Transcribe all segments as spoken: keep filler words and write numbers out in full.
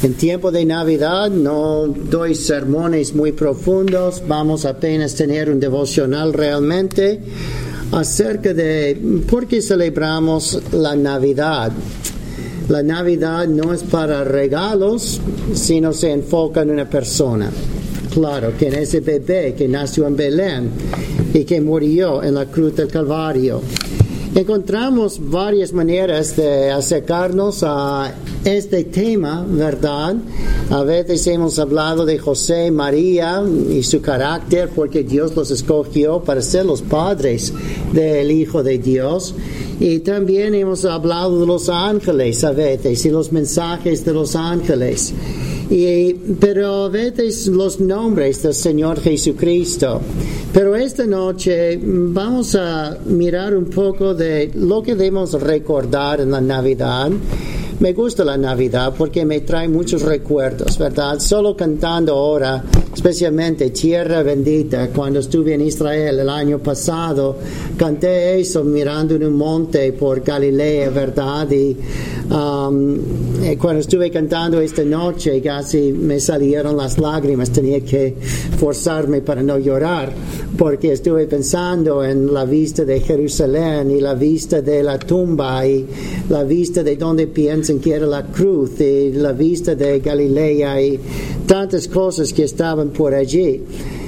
En tiempo de Navidad no doy sermones muy profundos, vamos apenas a tener un devocional realmente acerca de por qué celebramos la Navidad. La Navidad no es para regalos, sino se enfoca en una persona. Claro, que en ese bebé que nació en Belén y que murió en la cruz del Calvario. Encontramos varias maneras de acercarnos a este tema, ¿verdad? A veces hemos hablado de José y María y su carácter, porque Dios los escogió para ser los padres del Hijo de Dios. Y también hemos hablado de los ángeles a veces y los mensajes de los ángeles. Y, pero a veces los nombres del Señor Jesucristo. Pero esta noche vamos a mirar un poco de lo que debemos recordar en la Navidad. Me gusta la Navidad porque me trae muchos recuerdos, ¿verdad? Solo cantando ahora, especialmente Tierra Bendita, cuando estuve en Israel el año pasado, canté eso mirando en un monte por Galilea, ¿verdad? Y um, cuando estuve cantando esta noche, casi me salieron las lágrimas, tenía que forzarme para no llorar, porque estuve pensando en la vista de Jerusalén y la vista de la tumba y la vista de donde piensan que era la cruz y la vista de Galilea y tantas cosas que estaban por allí.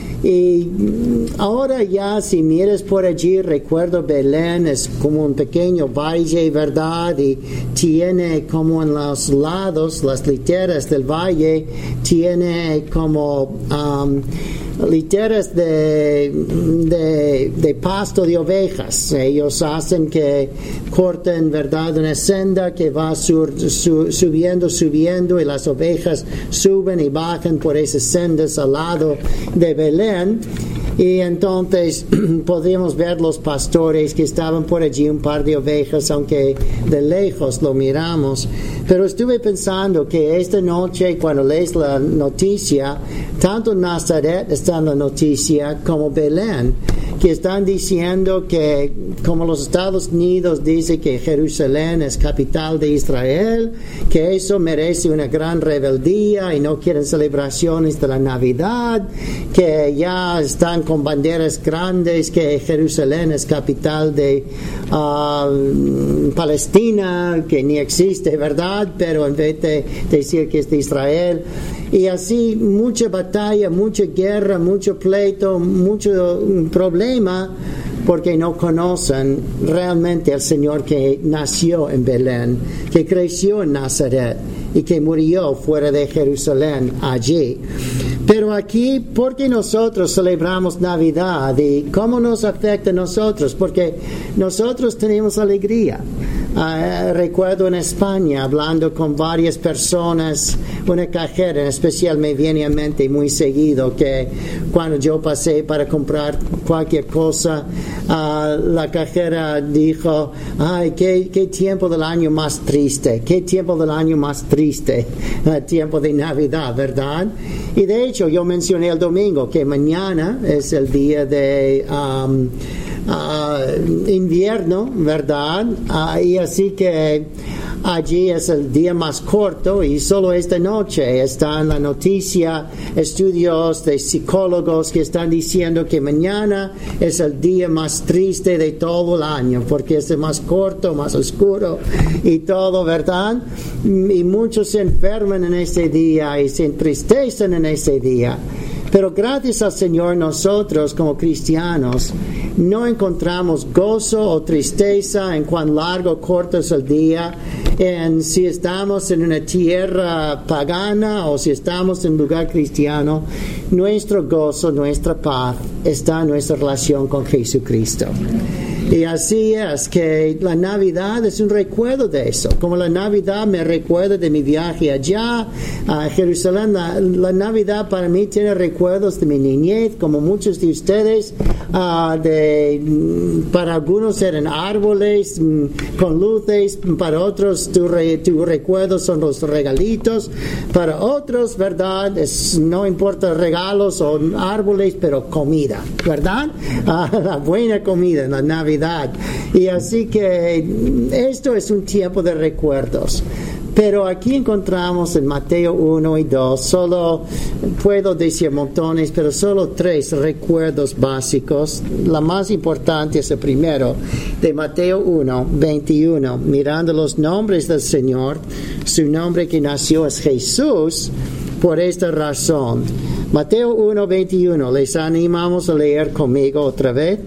Y ahora ya si miras por allí, recuerdo Belén es como un pequeño valle, ¿verdad? Y tiene como en los lados, las literas del valle, tiene como um, literas de, de, de pasto de ovejas. Ellos hacen que corten, ¿verdad?, una senda que va sur, su, subiendo, subiendo, y las ovejas suben y bajan por esas sendas al lado de Belén. Y entonces podemos ver los pastores que estaban por allí, un par de ovejas, aunque de lejos lo miramos. Pero estuve pensando que esta noche, cuando lees la noticia, tanto Nazaret está en la noticia como Belén, que están diciendo que, como los Estados Unidos dicen que Jerusalén es capital de Israel, que eso merece una gran rebeldía y no quieren celebraciones de la Navidad, que ya están con banderas grandes, que Jerusalén es capital de uh, Palestina, que ni existe, ¿verdad? Pero en vez de decir que es de Israel. Y así mucha batalla, mucha guerra, mucho pleito, mucho problema, porque no conocen realmente al Señor que nació en Belén, que creció en Nazaret y que murió fuera de Jerusalén allí. Pero aquí, ¿por qué nosotros celebramos Navidad y cómo nos afecta a nosotros? Porque nosotros tenemos alegría. Uh, recuerdo en España hablando con varias personas, una cajera en especial me viene a mente muy seguido, que cuando yo pasé para comprar cualquier cosa, uh, la cajera dijo: ay, qué, qué tiempo del año más triste, qué tiempo del año más triste, uh, tiempo de Navidad, ¿verdad? Y de hecho yo mencioné el domingo que mañana es el día de um, Uh, invierno, ¿verdad? Uh, y así que allí es el día más corto, y solo esta noche está en la noticia estudios de psicólogos que están diciendo que mañana es el día más triste de todo el año, porque es el más corto, más oscuro y todo, ¿verdad? Y muchos se enferman en ese día y se entristecen en ese día. Pero gracias al Señor, nosotros como cristianos no encontramos gozo o tristeza en cuán largo o corto es el día, en si estamos en una tierra pagana o si estamos en un lugar cristiano. Nuestro gozo, nuestra paz está en nuestra relación con Jesucristo. Y así es que la Navidad es un recuerdo de eso. Como la Navidad me recuerda de mi viaje allá a Jerusalén, la, la Navidad para mí tiene recuerdos de mi niñez, como muchos de ustedes. Uh, de, para algunos eran árboles um, con luces, para otros tus re, tu recuerdos son los regalitos, para otros, ¿verdad? Es, no importa regalos o árboles, pero comida, ¿verdad? Uh, la buena comida en la Navidad. Y así que esto es un tiempo de recuerdos. Pero aquí encontramos en Mateo uno y dos, solo puedo decir montones, pero solo tres recuerdos básicos. La más importante es el primero, de Mateo uno, veintiuno. Mirando los nombres del Señor, su nombre que nació es Jesús, por esta razón. Mateo uno, veintiuno, les animamos a leer conmigo otra vez.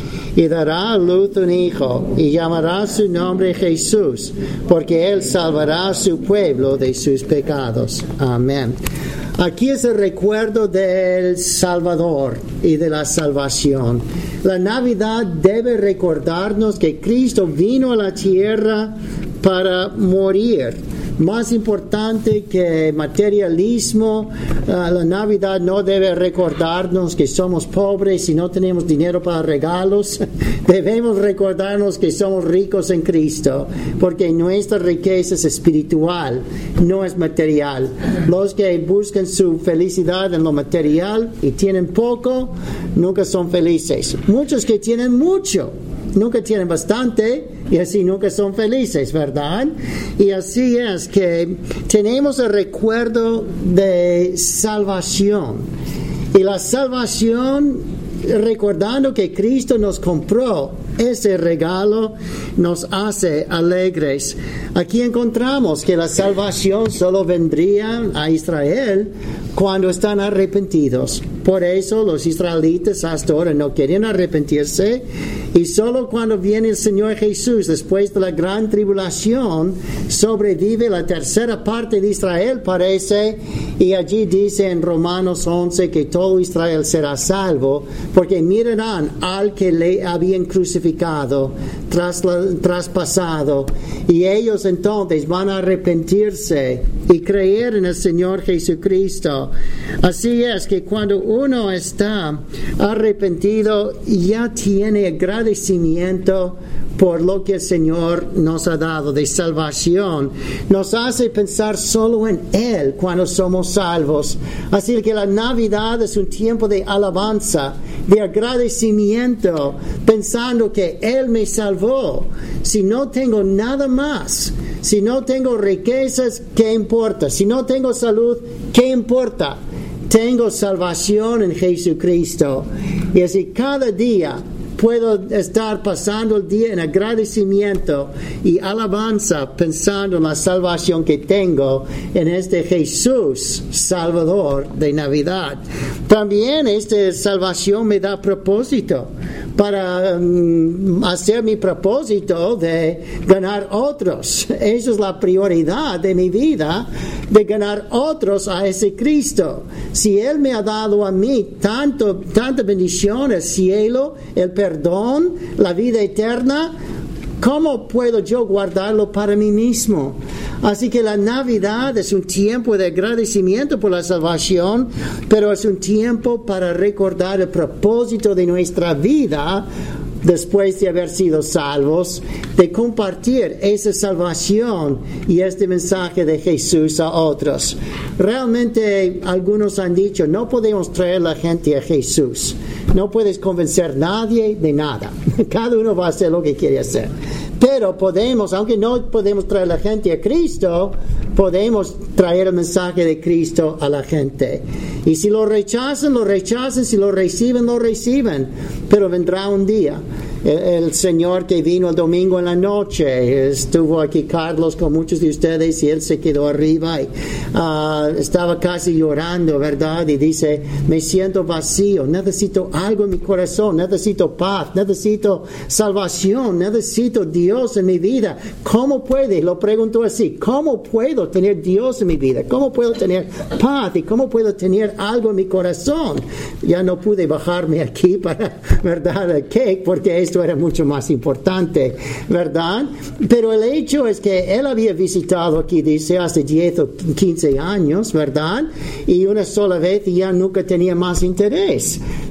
Y dará a luz un hijo, y llamará su nombre Jesús, porque él salvará a su pueblo de sus pecados. Amén. Aquí es el recuerdo del Salvador y de la salvación. La Navidad debe recordarnos que Cristo vino a la tierra para morir. Más importante que materialismo, uh, la Navidad no debe recordarnos que somos pobres y no tenemos dinero para regalos. Debemos recordarnos que somos ricos en Cristo, porque nuestra riqueza es espiritual, no es material. Los que buscan su felicidad en lo material y tienen poco, nunca son felices. Muchos que tienen mucho, nunca tienen bastante y así nunca son felices, ¿verdad? Y así es que tenemos el recuerdo de salvación. Y la salvación, recordando que Cristo nos compró ese regalo, nos hace alegres. Aquí encontramos que la salvación solo vendría a Israel cuando están arrepentidos. Por eso los israelitas hasta ahora no quieren arrepentirse, y solo cuando viene el Señor Jesús, después de la gran tribulación, sobrevive la tercera parte de Israel, parece, y allí dice en Romanos once que todo Israel será salvo, porque mirarán al que le habían crucificado, tras la, traspasado, y ellos entonces van a arrepentirse y creer en el Señor Jesucristo. Así es que cuando uno está arrepentido, ya tiene agradecimiento por lo que el Señor nos ha dado de salvación. Nos hace pensar solo en Él cuando somos salvos. Así que la Navidad es un tiempo de alabanza, de agradecimiento, pensando que Él me salvó. Si no tengo nada más, si no tengo riquezas, ¿qué importa? Si no tengo salud, ¿qué importa? Tengo salvación en Jesucristo. Y así cada día puedo estar pasando el día en agradecimiento y alabanza, pensando en la salvación que tengo en este Jesús Salvador de Navidad. También esta salvación me da propósito para um, hacer mi propósito de ganar otros. Esa es la prioridad de mi vida, de ganar otros a ese Cristo. Si Él me ha dado a mí tanto, tanta bendición, el cielo, el perdón, la vida eterna, ¿cómo puedo yo guardarlo para mí mismo? Así que la Navidad es un tiempo de agradecimiento por la salvación, pero es un tiempo para recordar el propósito de nuestra vida después de haber sido salvos, de compartir esa salvación y este mensaje de Jesús a otros. Realmente algunos han dicho, no podemos traer a la gente a Jesús. No puedes convencer a nadie de nada. Cada uno va a hacer lo que quiere hacer. Pero podemos, aunque no podemos traer a la gente a Cristo, podemos traer el mensaje de Cristo a la gente. Y si lo rechazan, lo rechazan. Si lo reciben, lo reciben. Pero vendrá un día. El, el Señor que vino el domingo en la noche, estuvo aquí Carlos con muchos de ustedes y él se quedó arriba y uh, estaba casi llorando, ¿verdad? Y dice, me siento vacío, necesito algo en mi corazón, necesito paz, necesito salvación, necesito Dios en mi vida. ¿Cómo puede? Lo preguntó así, ¿cómo puedo tener Dios en mi vida? ¿Cómo puedo tener paz? ¿Y cómo puedo tener algo en mi corazón? Ya no pude bajarme aquí para, ¿verdad? El cake, porque es esto era mucho más importante, ¿verdad? Pero el hecho es que él había visitado aquí, dice, hace diez o quince años, ¿verdad? Y una sola vez y ya nunca tenía más interés.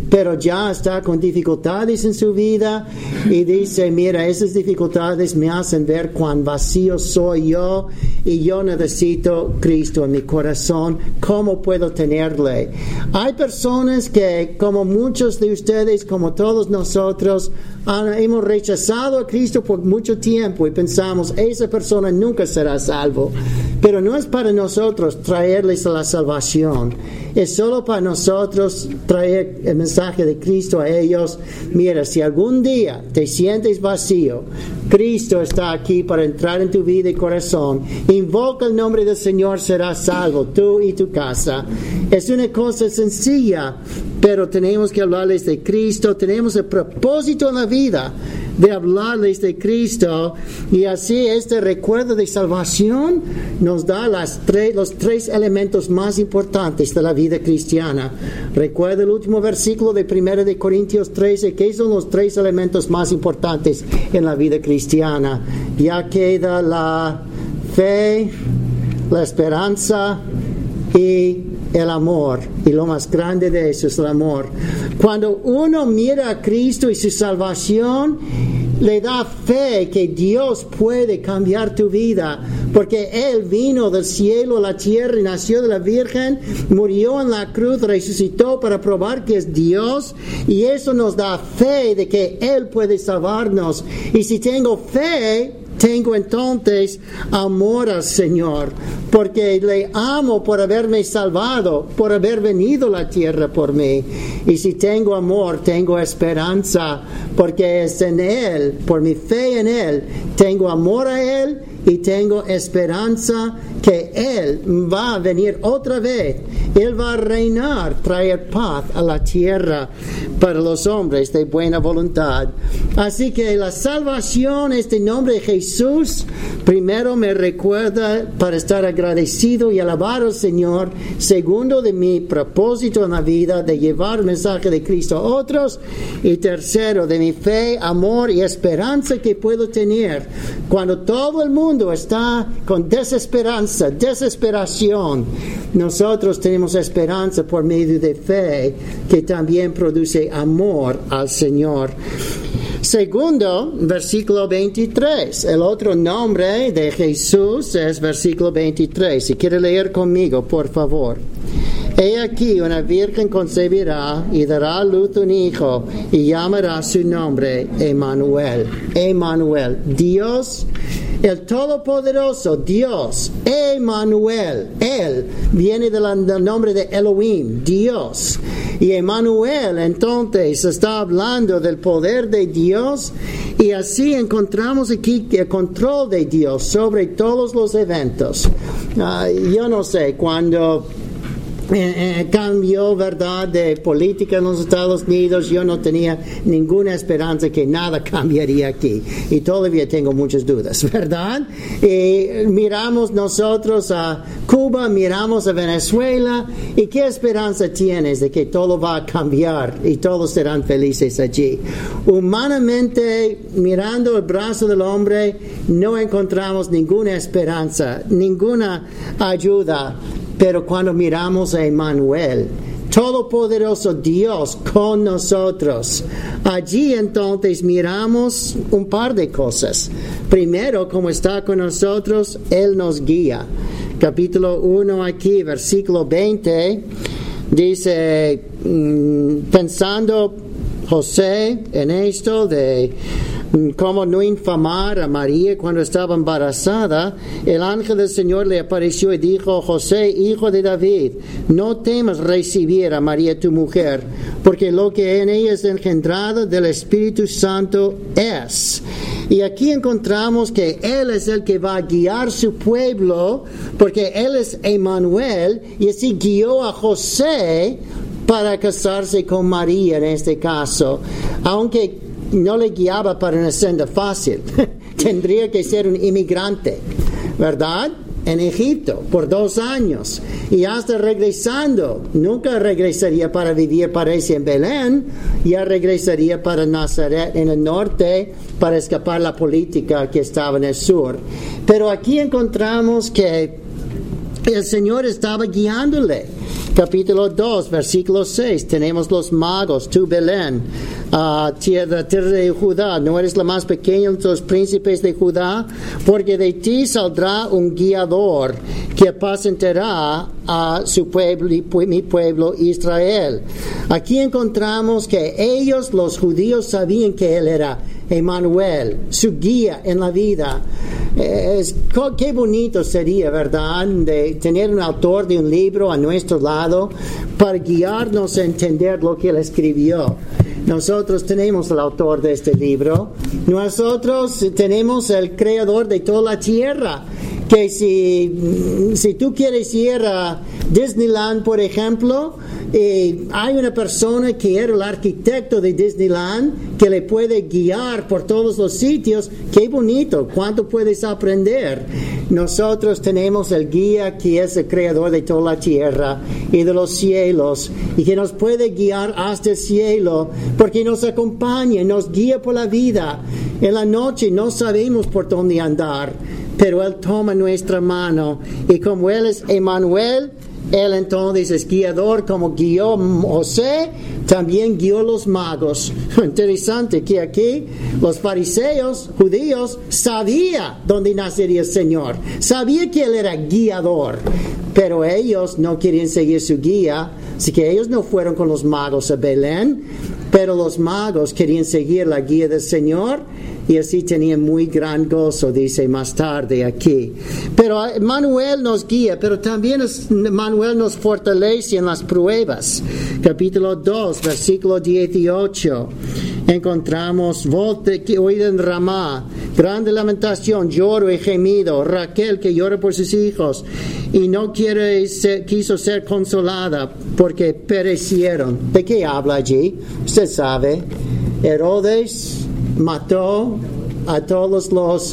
pero ya está con dificultades en su vida y dice, mira, esas dificultades me hacen ver cuán vacío soy yo y yo necesito Cristo en mi corazón. ¿Cómo puedo tenerle? Hay personas que, como muchos de ustedes, como todos nosotros, han, hemos rechazado a Cristo por mucho tiempo y pensamos, esa persona nunca será salvo. Pero no es para nosotros traerles a la salvación. Es solo para nosotros traer el mensaje de Cristo a ellos. Mira, si algún día te sientes vacío, Cristo está aquí para entrar en tu vida y corazón. Invoca el nombre del Señor, serás salvo, tú y tu casa. Es una cosa sencilla, pero tenemos que hablarles de Cristo. Tenemos el propósito en la vida de hablarles de Cristo, y así este recuerdo de salvación nos da las tres, los tres elementos más importantes de la vida cristiana. Recuerda el último versículo de primera de Corintios trece, que son los tres elementos más importantes en la vida cristiana. Ya queda la fe, la esperanza y el amor, y lo más grande de eso es el amor. Cuando uno mira a Cristo y su salvación, le da fe que Dios puede cambiar tu vida, porque Él vino del cielo a la tierra y nació de la Virgen, murió en la cruz, resucitó para probar que es Dios, y eso nos da fe de que Él puede salvarnos. Y si tengo fe, tengo entonces amor al Señor, porque le amo por haberme salvado, por haber venido a la tierra por mí. Y si tengo amor, tengo esperanza, porque es en Él, por mi fe en Él, tengo amor a Él y tengo esperanza que Él va a venir otra vez. Él va a reinar, traer paz a la tierra para los hombres de buena voluntad. Así que la salvación, este nombre de Jesús, primero me recuerda para estar agradecido y alabar al Señor. Segundo, de mi propósito en la vida de llevar el mensaje de Cristo a otros. Y tercero, de mi fe, amor y esperanza que puedo tener cuando todo el mundo está con desesperanza, desesperación. Nosotros tenemos esperanza por medio de fe, que también produce amor al Señor. Segundo, versículo veintitrés. El otro nombre de Jesús es versículo veintitrés. Si quiere leer conmigo, por favor. He aquí, una virgen concebirá y dará a luz un hijo, y llamará su nombre Emmanuel. Emmanuel, Dios, el Todopoderoso, Dios, Emmanuel. Él viene del, del nombre de Elohim, Dios. Y Emmanuel, entonces, está hablando del poder de Dios, y así encontramos aquí el control de Dios sobre todos los eventos. Uh, yo no sé, cuando Eh, eh, cambió, ¿verdad?, de política en los Estados Unidos, yo no tenía ninguna esperanza que nada cambiaría aquí, y todavía tengo muchas dudas, ¿verdad? Y miramos nosotros a Cuba, miramos a Venezuela, y ¿qué esperanza tienes de que todo va a cambiar y todos serán felices allí? Humanamente, mirando el brazo del hombre, no encontramos ninguna esperanza, ninguna ayuda. Pero cuando miramos a Emmanuel, Todopoderoso Dios con nosotros, allí entonces miramos un par de cosas. Primero, como está con nosotros, Él nos guía. Capítulo uno aquí, versículo veinte, dice, pensando José en esto de cómo no infamar a María cuando estaba embarazada, el ángel del Señor le apareció y dijo: José, hijo de David, no temas recibir a María tu mujer, porque lo que en ella es engendrado del Espíritu Santo es. Y aquí encontramos que Él es el que va a guiar su pueblo, porque Él es Emmanuel, y así guió a José para casarse con María en este caso, aunque no le guiaba para una senda fácil. Tendría que ser un inmigrante, ¿verdad?, en Egipto por dos años, y hasta regresando, nunca regresaría para vivir, parece, en Belén, ya regresaría para Nazaret en el norte para escapar la política que estaba en el sur. Pero aquí encontramos que el Señor estaba guiándole. capítulo dos, versículo seis, tenemos los magos, tú Belén, uh, tierra, tierra de Judá, no eres la más pequeña de los príncipes de Judá, porque de ti saldrá un guiador que apacentará a su pueblo, mi pueblo Israel. Aquí encontramos que ellos, los judíos, sabían que él era Emmanuel, su guía en la vida. Es, qué bonito sería, ¿verdad?, de tener un autor de un libro a nuestro lado para guiarnos a entender lo que él escribió. Nosotros tenemos el autor de este libro. Nosotros tenemos el creador de toda la tierra. Que si, si tú quieres ir a Disneyland, por ejemplo, eh, hay una persona que era el arquitecto de Disneyland que le puede guiar por todos los sitios. ¡Qué bonito! ¿Cuánto puedes aprender? Nosotros tenemos el guía que es el creador de toda la tierra y de los cielos y que nos puede guiar hasta el cielo porque nos acompaña, nos guía por la vida. En la noche no sabemos por dónde andar, pero Él toma nuestra mano y como Él es Emmanuel, Él entonces es guiador, como guió José, también guió los magos. Interesante que aquí los fariseos judíos sabían dónde nacería el Señor, sabían que Él era guiador, pero ellos no querían seguir su guía, así que ellos no fueron con los magos a Belén, pero los magos querían seguir la guía del Señor. Y así tenían muy gran gozo, dice más tarde aquí. Pero Manuel nos guía, pero también es, Manuel nos fortalece en las pruebas. Capítulo dos, versículo dieciocho. Encontramos, volte que oíd en Ramá, grande lamentación, lloro y gemido. Raquel que llora por sus hijos y no quiere ser, quiso ser consolada porque perecieron. ¿De qué habla allí? Usted sabe. Herodes mató a todos los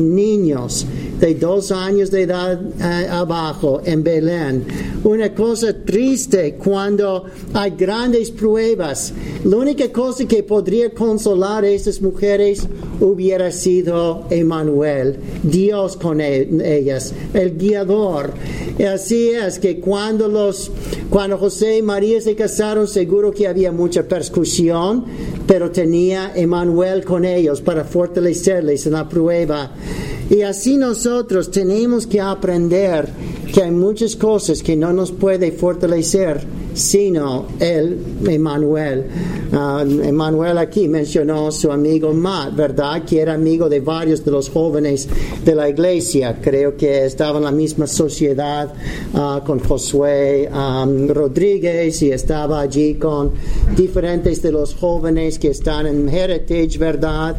niños de dos años de edad eh, abajo en Belén. Una cosa triste cuando hay grandes pruebas. La única cosa que podría consolar a estas mujeres hubiera sido Emmanuel, Dios con ellas, el guiador. Y así es que cuando los, cuando José y María se casaron, seguro que había mucha persecución, pero tenía Emmanuel con ellos para fortalecerles en la prueba. Y así nosotros tenemos que aprender que hay muchas cosas que no nos puede fortalecer sino el Emmanuel. Uh, Emmanuel aquí mencionó a su amigo Matt, ¿verdad? Que era amigo de varios de los jóvenes de la iglesia. Creo que estaba en la misma sociedad uh, con Josué um, Rodríguez y estaba allí con diferentes de los jóvenes que están en Heritage, ¿verdad?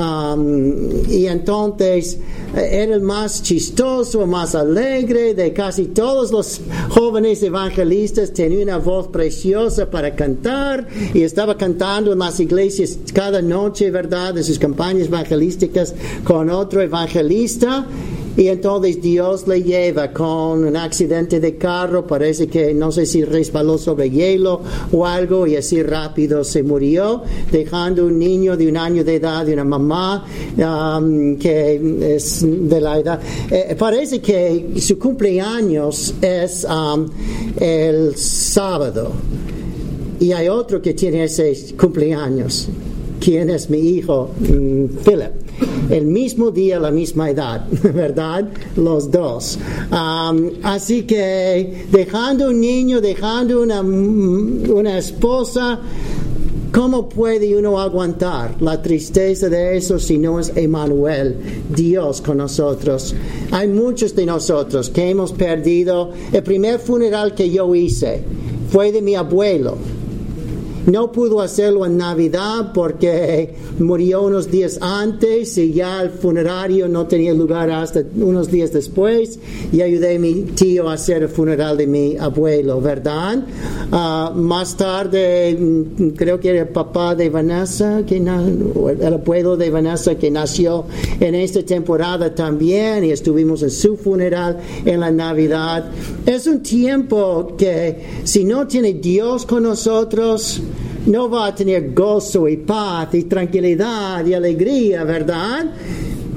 Um, y entonces era el más chistoso, más alegre de casi todos los jóvenes evangelistas. Tenía una voz preciosa para cantar y estaba cantando en las iglesias cada noche, ¿verdad?, en sus campañas evangelísticas con otro evangelista. Y entonces Dios le lleva con un accidente de carro, parece que no sé si resbaló sobre hielo o algo y así rápido se murió, dejando un niño de un año de edad y una mamá um, que es de la edad. Eh, parece que su cumpleaños es um, el sábado y hay otro que tiene ese cumpleaños. ¿Quién es mi hijo? Mm, Philip. El mismo día, la misma edad, ¿verdad? Los dos. Um, así que dejando un niño, dejando una, una esposa, ¿cómo puede uno aguantar la tristeza de eso si no es Emmanuel, Dios con nosotros? Hay muchos de nosotros que hemos perdido. El primer funeral que yo hice fue de mi abuelo. No pudo hacerlo en Navidad porque murió unos días antes y ya el funerario no tenía lugar hasta unos días después. Y ayudé a mi tío a hacer el funeral de mi abuelo, ¿verdad? Uh, más tarde, creo que era el papá de Vanessa, que na- el abuelo de Vanessa que nació en esta temporada también y estuvimos en su funeral en la Navidad. Es un tiempo que si no tiene Dios con nosotros, no va a tener gozo y paz y tranquilidad y alegría, ¿verdad?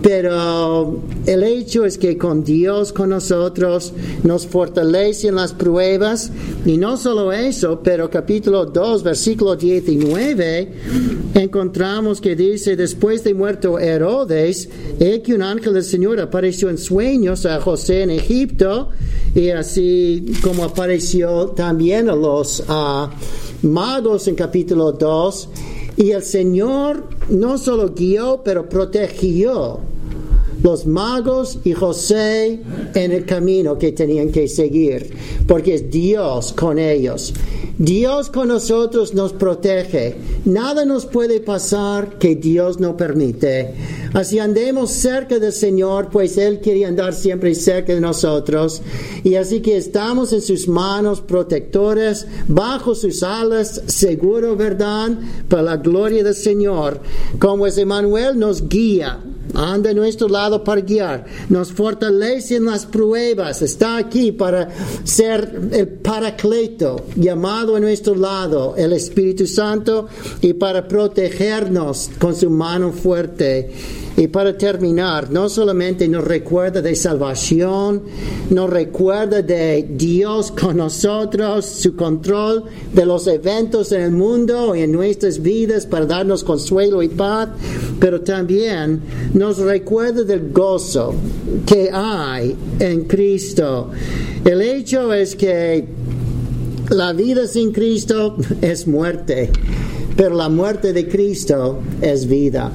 Pero el hecho es que con Dios, con nosotros, nos fortalecen las pruebas. Y no solo eso, pero capítulo dos, versículo diecinueve, encontramos que dice: después de muerto Herodes, he que un ángel del Señor apareció en sueños a José en Egipto, y así como apareció también a los uh, magos en capítulo dos. Y el Señor no solo guió, pero protegió los magos y José en el camino que tenían que seguir, porque es Dios con ellos. Dios con nosotros nos protege. Nada nos puede pasar que Dios no permite. Así andemos cerca del Señor, pues Él quiere andar siempre cerca de nosotros. Y así que estamos en sus manos protectoras, bajo sus alas, seguro, ¿verdad? Para la gloria del Señor. Como es Emmanuel, nos guía. Anda a nuestro lado para guiar, nos fortalece en las pruebas, está aquí para ser el Paracleto, llamado a nuestro lado, el Espíritu Santo, y para protegernos con su mano fuerte. Y para terminar, no solamente nos recuerda de salvación, nos recuerda de Dios con nosotros, su control de los eventos en el mundo y en nuestras vidas para darnos consuelo y paz, pero también nos recuerda del gozo que hay en Cristo. El hecho es que la vida sin Cristo es muerte, pero la muerte de Cristo es vida.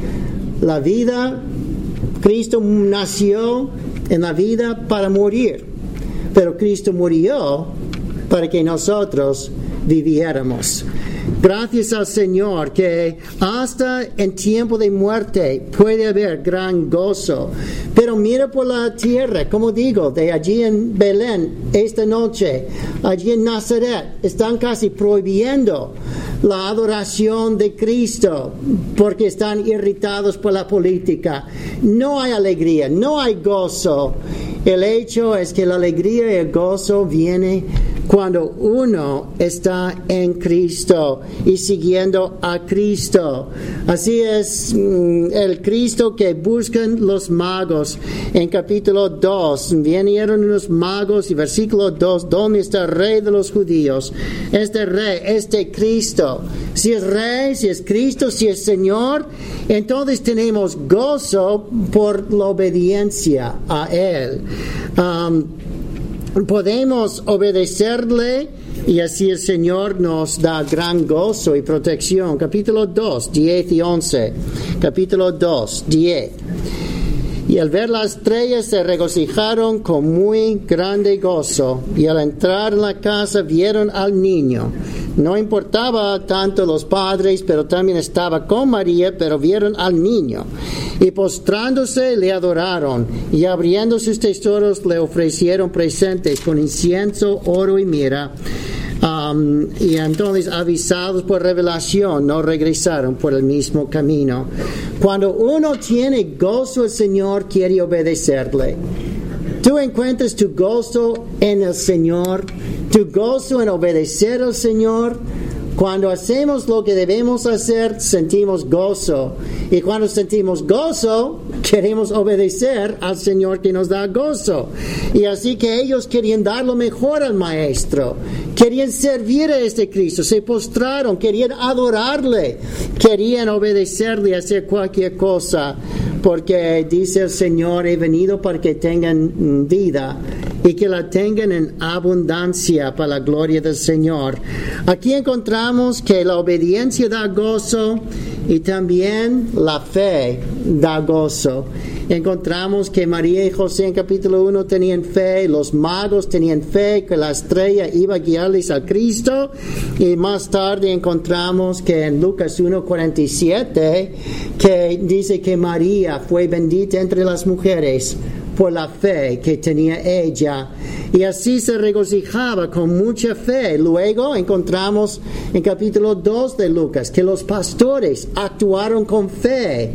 La vida, Cristo nació en la vida para morir, pero Cristo murió para que nosotros viviéramos. Gracias al Señor que hasta en tiempo de muerte puede haber gran gozo. Pero mira por la tierra, como digo, de allí en Belén, esta noche, allí en Nazaret, están casi prohibiendo la adoración de Cristo porque están irritados por la política. No hay alegría, no hay gozo. El hecho es que la alegría y el gozo viene cuando uno está en Cristo y siguiendo a Cristo. Así es mm, el Cristo que buscan los magos. En capítulo dos, vinieron unos magos y versículo dos, ¿dónde está el rey de los judíos? Este rey, este Cristo. Si es rey, si es Cristo, si es Señor, entonces tenemos gozo por la obediencia a Él. Um, Podemos obedecerle y así el Señor nos da gran gozo y protección. Capítulo dos, diez y once. Capítulo dos, diez. Y al ver las estrellas se regocijaron con muy grande gozo. Y al entrar en la casa vieron al niño. No importaba tanto los padres, pero también estaba con María, pero vieron al niño. Y postrándose le adoraron, y abriendo sus tesoros le ofrecieron presentes con incienso, oro y mirra. Um, y entonces, avisados por revelación, no regresaron por el mismo camino. Cuando uno tiene gozo al Señor, quiere obedecerle. Tú encuentras tu gozo en el Señor, tu gozo en obedecer al Señor. Cuando hacemos lo que debemos hacer, sentimos gozo. Y cuando sentimos gozo, queremos obedecer al Señor que nos da gozo. Y así que ellos querían dar lo mejor al Maestro. Querían servir a este Cristo. Se postraron, querían adorarle. Querían obedecerle y hacer cualquier cosa. Porque dice el Señor, he venido para que tengan vida y que la tengan en abundancia para la gloria del Señor. Aquí encontramos que la obediencia da gozo y también la fe da gozo. Encontramos que María y José en capítulo uno tenían fe, los magos tenían fe que la estrella iba a guiarles a Cristo, y más tarde encontramos que en Lucas uno cuarenta y siete que dice que María fue bendita entre las mujeres por la fe que tenía ella, y así se regocijaba con mucha fe. Luego encontramos en capítulo dos de Lucas que los pastores actuaron con fe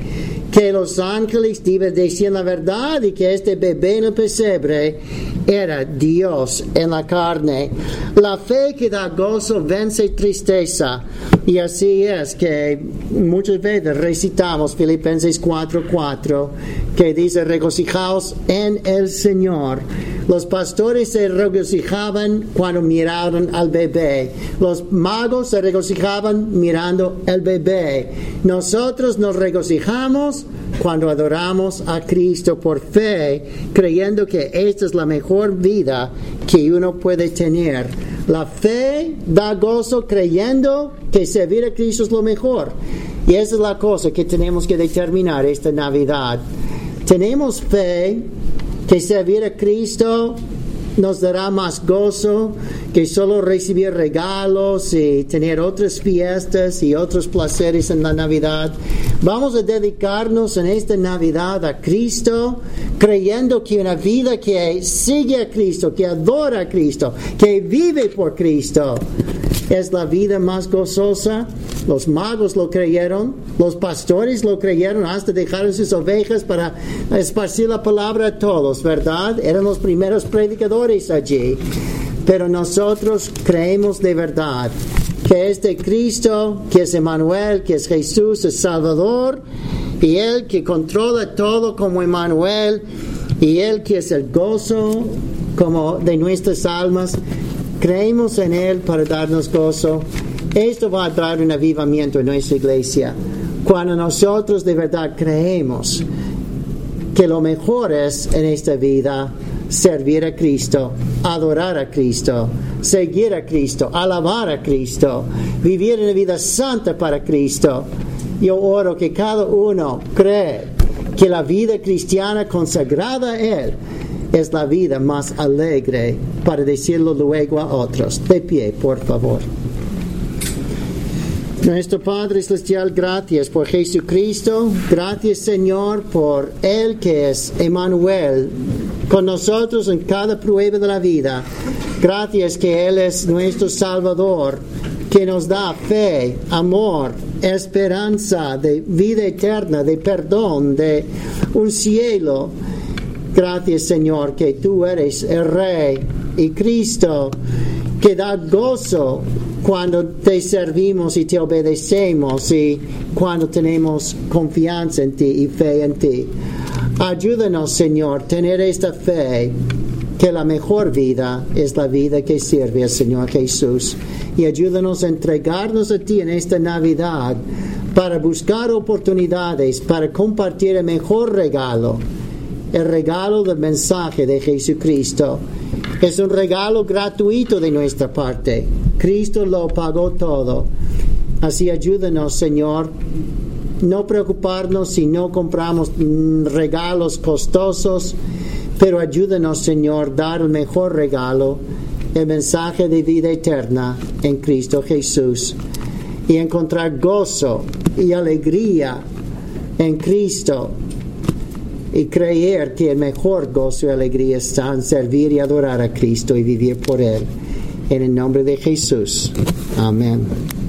que los ángeles decían la verdad y que este bebé en el pesebre era Dios en la carne. La fe que da gozo vence tristeza. Y así es que muchas veces recitamos Filipenses cuatro cuatro, que dice: regocijaos en el Señor. Los pastores se regocijaban cuando miraron al bebé. Los magos se regocijaban mirando al bebé. Nosotros nos regocijamos cuando adoramos a Cristo por fe, creyendo que esta es la mejor vida que uno puede tener. La fe da gozo creyendo que servir a Cristo es lo mejor. Y esa es la cosa que tenemos que determinar esta Navidad. Tenemos fe que servir a Cristo nos dará más gozo que solo recibir regalos y tener otras fiestas y otros placeres en la Navidad. Vamos a dedicarnos en esta Navidad a Cristo, creyendo que una vida que sigue a Cristo, que adora a Cristo, que vive por Cristo, es la vida más gozosa. Los magos lo creyeron, los pastores lo creyeron, hasta dejaron sus ovejas para esparcir la palabra a todos, ¿verdad? Eran los primeros predicadores allí. Pero nosotros creemos de verdad que este Cristo, que es Emmanuel, que es Jesús, es Salvador, y Él que controla todo como Emmanuel, y Él que es el gozo como de nuestras almas. Creemos en Él para darnos gozo. Esto va a traer un avivamiento en nuestra iglesia. Cuando nosotros de verdad creemos que lo mejor es en esta vida servir a Cristo, adorar a Cristo, seguir a Cristo, alabar a Cristo, vivir una vida santa para Cristo. Yo oro que cada uno cree que la vida cristiana consagrada a Él es la vida más alegre para decirlo luego a otros. De pie, por favor. Nuestro Padre Celestial, gracias por Jesucristo. Gracias, Señor, por Él que es Emmanuel con nosotros en cada prueba de la vida. Gracias que Él es nuestro Salvador, que nos da fe, amor, esperanza de vida eterna, de perdón, de un cielo. Gracias, Señor, que tú eres el Rey y Cristo, que da gozo cuando te servimos y te obedecemos y cuando tenemos confianza en ti y fe en ti. Ayúdanos, Señor, tener esta fe que la mejor vida es la vida que sirve al Señor Jesús. Y ayúdanos a entregarnos a ti en esta Navidad para buscar oportunidades, para compartir el mejor regalo, el regalo del mensaje de Jesucristo. Es un regalo gratuito de nuestra parte. Cristo lo pagó todo. Así ayúdanos, Señor, no preocuparnos si no compramos regalos costosos, pero ayúdanos, Señor, dar el mejor regalo, el mensaje de vida eterna en Cristo Jesús, y encontrar gozo y alegría en Cristo, y creer que el mejor gozo y alegría está en servir y adorar a Cristo y vivir por Él. En el nombre de Jesús. Amén.